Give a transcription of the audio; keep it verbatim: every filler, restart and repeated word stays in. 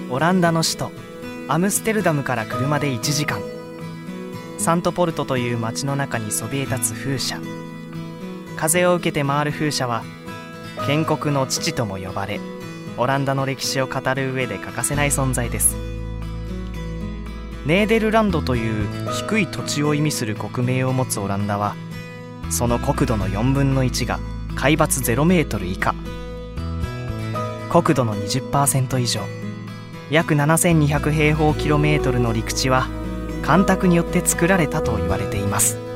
オランダの首都アムステルダムから車でいちじかん、サントポルトという町の中にそびえ立つ風車。風を受けて回る風車は建国の父とも呼ばれ、オランダの歴史を語る上で欠かせない存在です。ネーデルランドという低い土地を意味する国名を持つオランダは、その国土のよんぶんのいちが海抜ゼロメートル以下、国土の にじゅっパーセント 以上、約ななせんにひゃくへいほうキロメートルの陸地は干拓によって作られたと言われています。